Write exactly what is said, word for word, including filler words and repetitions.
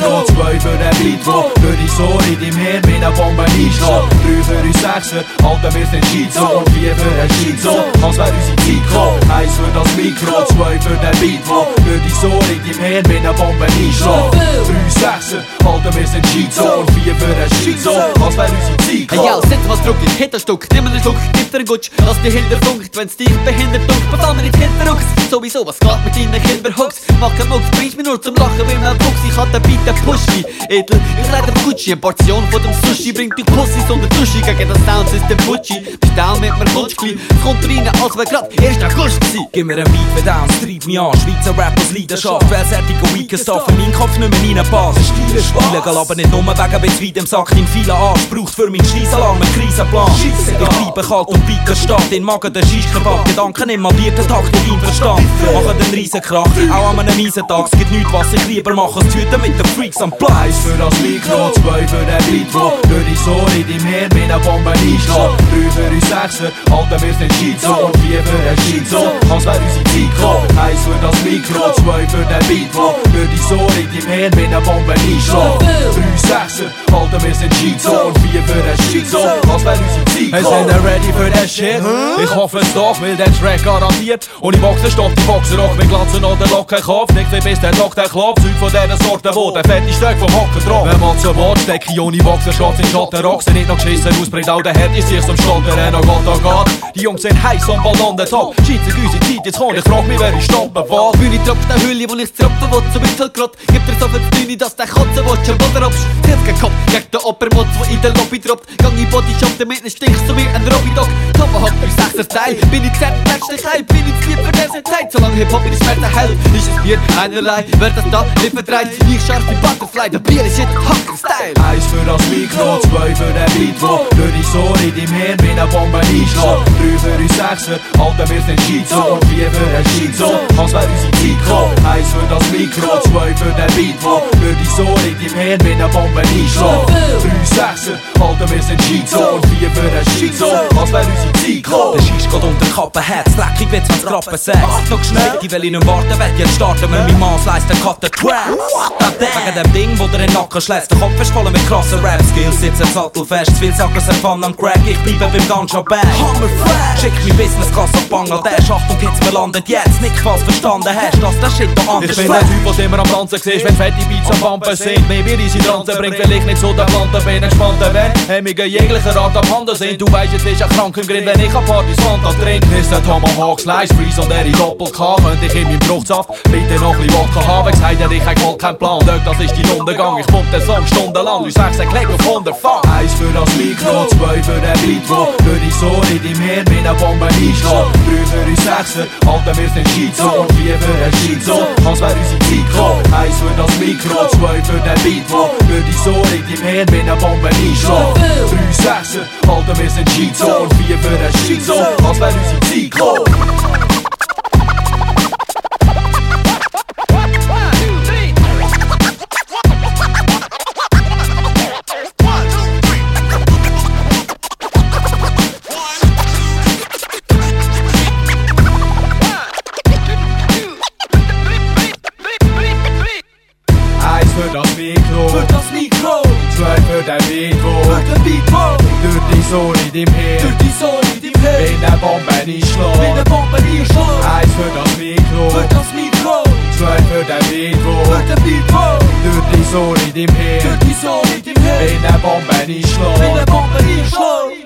Mikro, zwei für den Beat, wo für die Sorry in deinem Hirn wie eine Bombe einschlägt. Drei für uns Sechser, Alter, wir sind Schizo. Und vier für den Schizo, als wär unsere Zeit gekommen. Eins für das Mikro, zwei für den Beat, wo für die Sorry in deinem Hirn wie eine Bombe einschlägt. Drei Sechser, Alter, wir sind Schizo. Und vier für den Schizo, als wär unsere Zeit gekommen. Hey, yo, setz mal Druck in Hitlerstück, nimm einen Schluck, gib dir einen Gutsch, lass dich hinterfunkt, wenn's dich behindert duckt, bevor mir nicht hinterruckst. Sowieso, was geht mit deinen Kinderhucks? Mach keinen Mucks, bringst mich nur zum Lachen, wie man Fuchs. Ich hatte bitte Pushy, edel, ich leite auf Gucci, eine Portion von dem Sushi, bringt die Pussys und den Sushi gegen das Soundsystem Fuji. Bist down mit mir Kunstgli, es kommt rein, als wär grad erst August gsi. Gib mir einen Beat, wer dance, treib mich an, Schweizer Rap aus Leidenschaft, wellsärtiger Weaker Stuff, in meinen Kopf nicht mehr reinpasst. Stil ist illegal, aber nicht nur wegen bis weit im Sack, in vielen Arsch, braucht für meinen Scheißalarm einen Krisenplan. Ich bleibe kalt und weiter stark, den Magen der Scheisskebab, Gedanken im malierten Takt in deinem Verstand. Machen den Riesenkrach, auch an einem miesen Tag, es gibt nichts, was ich lieber mache, als Tüten mit den Freaks am Platz. Eins für das Mikro, zwei für den Beat, wo für die Sorry in deinem Hirn wie eine Bombe einschlägt. Drei für uns Sechser, Alter, wir sind Schizo. Und vier für den Schizo, als wär unsere Zeit gekommen. Eins für das Mikro, zwei für den Beat, wo für die Sorry in deinem Hirn wie eine Bombe einschlägt. Drei Sechser, Alter, wir sind Schizo. Und vier für den Schizo, als wär unsere Zeit gekommen. Wir sind ready für den Shit. Ich hoffe es doch, weil der Track garantiert. Und ich Boxen stoppt die Boxer auch mit Glatzen oder locken Kopf. Nicht wie bis der Lock der Klopf. Zeug von dieser Sorte, wo der fette Stück vom Hocken drauf. Wenn man zu Wort steckt, ohne Boxer Schotz in Schotten rock. Sind nicht noch geschissen, ausbringt auch der Herd, ist sich zum Stottern. Oh Gott, oh Gott. Die Jungs sind heiß und bald on the top. Scheizig unsere Zeit, jetzt komm, ich frag mich, wer ich stoppen will. Bühne tropft der Hülle, wo ich tropfen will, so mit Hüllgrott. Gib dir so viel Bühne, dass der Kotzen will, schon Boden absch. Kopf gegen den Oppermotz, wo in der Lobby droppt. Gang in Bodyshop, damit nicht stinkst so wie ein Robby-Dog. Tomahawk durch sechser Teil, bin ich zert, letzte Keil, bin ich lieb für diese Zeit. Solange Hip-Hop in die Schmerzen hält, ist es mir einerlei. Wer das da liefert rein, ich scharf wie Butterfly, der Bier ist shit, Hacker-Style. Eins für das Mikro, zwei für den Beat, wo für die Sorry in deinem Hirn wie eine Bombe einschlägt. Drei für uns Sechser, Alter, wir sind Schizo. Und vier für den Schizo, als wär unsere Zeit gekommen. Eins für das Mikro, zwei für den Beat, wo für die Sorry in deinem Hirn wie eine Bombe einschlägt. Drei Sechser, Alter, wir sind Schizo. Und vier für den Schizo, als wär unsere Zeit gekommen. Der Scheiss geht unter Kappen, Herz, leckig wie zwanzig Rappen Sex. Noch schnell, die will ich nicht warten, werd jetzt starten wir mein Mann slice den Cut, den Track. Wegen dem Ding, wo der in den Nacken schlägt, der Kopf ist voll mit krassen Rap-Skills. Sitzen sattelfest, viel Sackers erfahren am Crack, ich bleibe beim Ganja Bang. Hammerfresh, schick mein Business-Kasse auf Bangladesch, Achtung, Kids, wir landet jetzt. Nicht falsch verstanden hast, dass der Shit da anders Ich bin der Typ, der immer am Tanzen siehst, wenn fette Beats am Pumpen sind. Maybe easy Transen bringt vielleicht nicht so der Planten, bin entspannter, wenn Hemmungen jeglicher Art abhanden sind. Du weißt, jetzt ist ein krank im Grind, wenn ich an Partys Fanta trinke. Ist der Tomahawk Slice, Freeze und er in Doppel-K. Könnte ich in meinem Fruchtsaft bitte noch ein bisschen Wodka haben. Ich sag dir, ich hab voll keinen Plan, dort, das ist dein Untergang. Ich pump den Song stundenlang, du sagst, ein Klick auf hundert Fang. Eins für das Mikro, zwei für den Beat, wo für die Sorry in deinem Hirn wie eine Bombe einschlägt. Drei für uns Sechser, Alter, wir sind Schizo. Und vier für den Schizo, als wär unsere Zeit gekommen. Eins für das Mikro, zwei für den Beat, wo für die Sorry in deinem Hirn wie eine Bombe einschlägt. Drei Sechser, Alter, wir sind Schizo. Und vier für den Schizo, als wär unsere Zeit gekommen. Für das Mikro, für das Mikro, zwei für den Beat, wo für den Beat, wo durch die Sonne in deinem Hirn, durch die Sonne in deinem Hirn, wie eine Bombe einschlägt, wie eine Bombe einschlägt. Eins für das Mikro, für das Mikro, zwei für den Beat, wo für den Beat, wo durch die Sonne in deinem Hirn, durch die Sonne in deinem Hirn, wie eine Bombe einschlägt, wie eine Bombe einschlägt.